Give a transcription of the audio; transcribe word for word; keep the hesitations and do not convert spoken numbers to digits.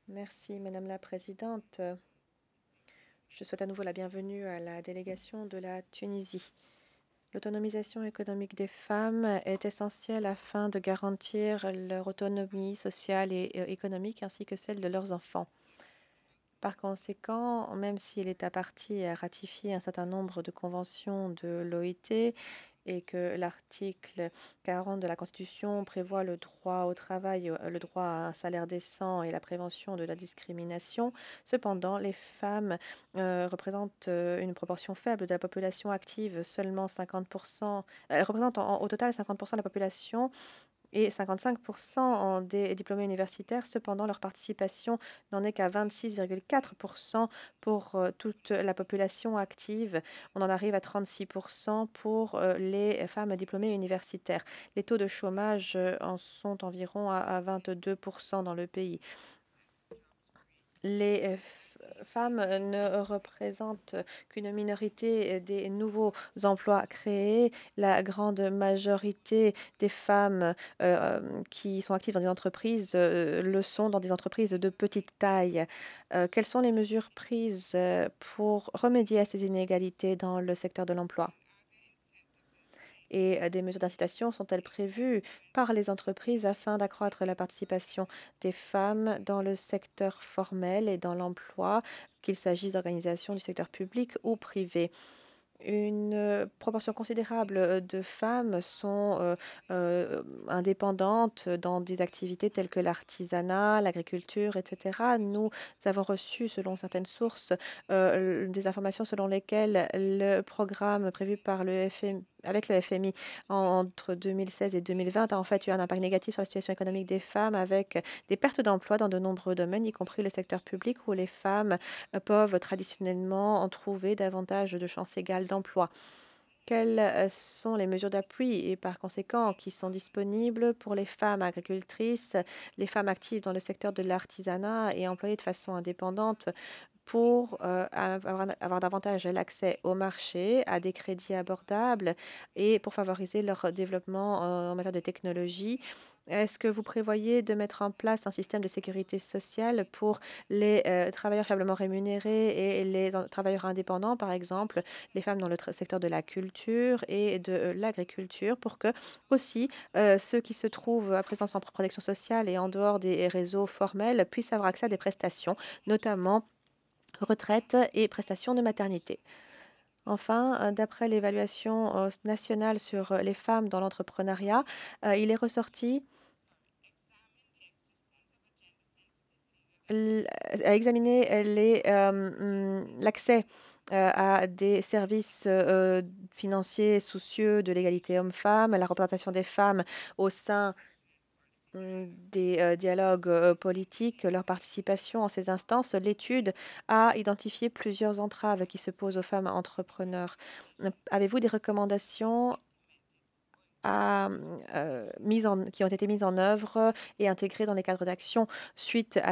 Merci, Madame la Présidente. Je souhaite à nouveau la bienvenue à la délégation de la Tunisie. L'autonomisation économique des femmes est essentielle afin de garantir leur autonomie sociale et euh, économique ainsi que celle de leurs enfants. Par conséquent, même si l'État partie a ratifié un certain nombre de conventions de l'O I T et que l'article quarante de la Constitution prévoit le droit au travail, euh, le droit à un salaire décent et la prévention de la discrimination, cependant, les femmes euh, représentent euh, une proportion faible de la population active, seulement cinquante pour cent. Elles représentent en- au total cinquante pour cent de la population et cinquante-cinq pour cent des diplômés universitaires. Cependant, leur participation n'en est qu'à vingt-six virgule quatre pour cent pour euh, toute la population active. On en arrive à trente-six pour cent pour euh, les femmes diplômées universitaires. Les taux de chômage euh, en sont environ à, à vingt-deux pour cent dans le pays. Les euh, f- femmes euh, ne représentent qu'une minorité euh, des nouveaux emplois créés. La grande majorité des femmes euh, qui sont actives dans des entreprises euh, le sont dans des entreprises de petite taille. Euh, quelles sont les mesures prises euh, pour remédier à ces inégalités dans le secteur de l'emploi? Et euh, des mesures d'incitation sont-elles prévues par les entreprises afin d'accroître la participation des femmes dans le secteur formel et dans l'emploi, qu'il s'agisse d'organisations du secteur public ou privé? Une euh, proportion considérable euh, de femmes sont euh, euh, indépendantes dans des activités telles que l'artisanat, l'agriculture, et cetera. Nous avons reçu, selon certaines sources, euh, des informations selon lesquelles le programme prévu par le F M, avec le F M I entre deux mille seize et deux mille vingt a en fait eu un impact négatif sur la situation économique des femmes avec des pertes d'emplois dans de nombreux domaines, y compris le secteur public où les femmes euh, peuvent traditionnellement en trouver davantage de chances égales d'emploi. Quelles euh, sont les mesures d'appui et par conséquent qui sont disponibles pour les femmes agricultrices, les femmes actives dans le secteur de l'artisanat et employées de façon indépendante pour euh, avoir, avoir davantage l'accès au marché, à des crédits abordables et pour favoriser leur développement euh, en matière de technologie? Est-ce que vous prévoyez de mettre en place un système de sécurité sociale pour les euh, travailleurs faiblement rémunérés et les en- travailleurs indépendants, par exemple, les femmes dans le tra- secteur de la culture et de euh, l'agriculture, pour que aussi euh, ceux qui se trouvent à présent sans protection sociale et en dehors des réseaux formels puissent avoir accès à des prestations, notamment retraite et prestations de maternité. Enfin, euh, d'après l'évaluation euh, nationale sur euh, les femmes dans l'entrepreneuriat, euh, il est ressorti l- à examiner euh, les, euh, hum, l'accès euh, à des services euh, financiers soucieux de l'égalité homme-femme, la représentation des femmes au sein hum, des euh, dialogues euh, politiques, leur participation en ces instances. L'étude a identifié plusieurs entraves qui se posent aux femmes entrepreneurs. Euh, Avez-vous des recommandations à, hum, euh, mises en- qui ont été mises en œuvre et intégrées dans les cadres d'action suite à